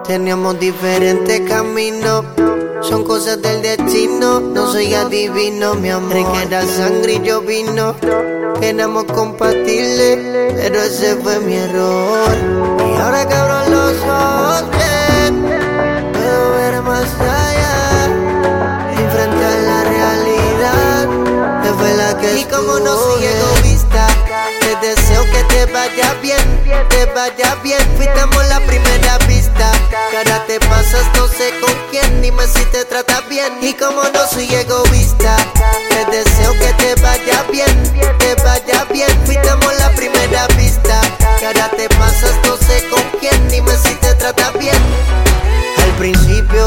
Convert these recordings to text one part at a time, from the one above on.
Teníamos diferentes caminos, son cosas del destino. No soy adivino, mi amor. Que era sangre y yo vino. Éramos compatibles, pero ese fue mi error. Y ahora que abro los ojos bien, puedo ver más allá, enfrentar la realidad. Que fue la que y como no soy egoísta, te deseo que te vaya bien, te vaya bien. Fuimos la primera vista, que ahora te pasas no sé con quién. Dime si te tratas bien. Y como no soy egoísta, te deseo que te vaya bien, te vaya bien. Fuimos la primera vista, que ahora te pasas no sé con quién. Dime si te tratas bien. Al principio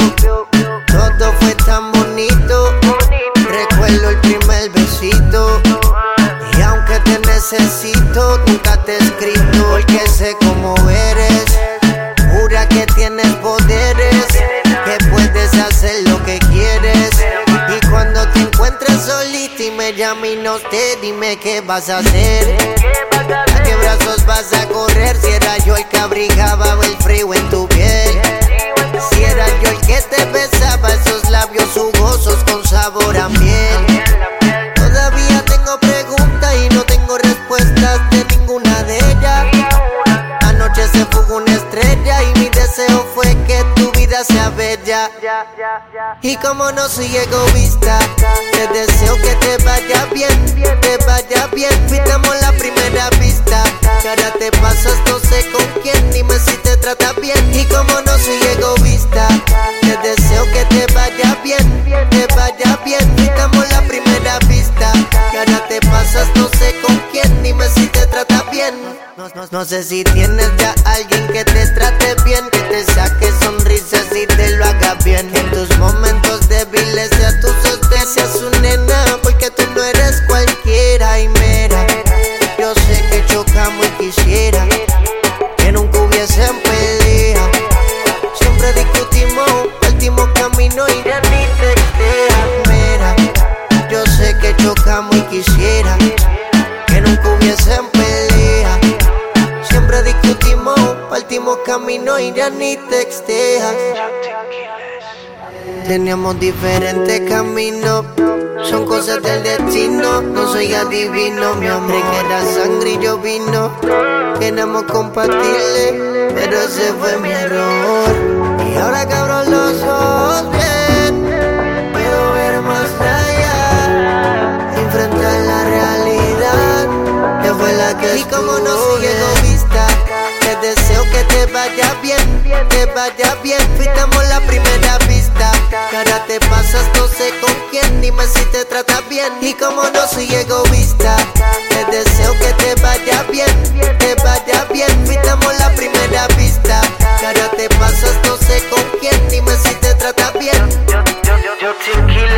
todo fue tan bonito, recuerdo el primer besito. Y aunque te necesito, nunca te he escrito, porque sé cómo eres. Jura que tienes poderes, que puedes hacer lo que quieres. Y cuando te encuentres solita y me llames y no te, dime qué vas a hacer. ¿A qué brazos vas a correr? Si era yo el que abrigaba el frío en tu piel. Si era yo el que te besaba esos labios jugosos con sabor a miel. Todavía tengo preguntas y no tengo respuestas de ninguna de ellas. Anoche se fugó una estrella y mi deseo fue que tu vida sea bella. Y como no soy egoísta, te deseo que te vaya bien, te vaya bien. Fuimos la primera vista, que ahora te pasas no sé con quién. Dime si te tratas bien. Y como no soy egoísta, te deseo que te vaya bien, te vaya bien. Fuimos la primera vista, que ahora te pasas no sé con quién. Dime si te tratas bien. No sé si tienes ya alguien que te trate bien, que te saque sonrisas y te lo haga bien. En tus momentos débiles sea tu sostén, sea su nena, porque tú no eres cualquiera. Y mira, yo sé que chocamos y quisiera que nunca hubiesen pelea. Siempre discutimos, partimos camino y ya ni texteas. Mira, yo sé que chocamos y quisiera que nunca hubiesen pelea. Siempre discutimos, partimos camino y ya ni texteas. Teníamos diferentes caminos, son cosas del destino. No soy adivino, mi amor. Que era sangre y yo vino. Éramos compatibles, pero ese fue mi error. Y ahora que abro los ojos bien, puedo ver más allá, enfrentar la realidad. Que fue la que y como no soy egoísta, te deseo que te vaya bien, te vaya bien. Fuimos la primera vista, que ahora te pasas no sé con quién. Dime si te tratas bien. Y como no soy egoísta, te deseo que te vaya bien, te vaya bien. Fuimos la primera vista, que ahora te pasas no sé con quién. Dime si te tratas bien. Yo tranquilo.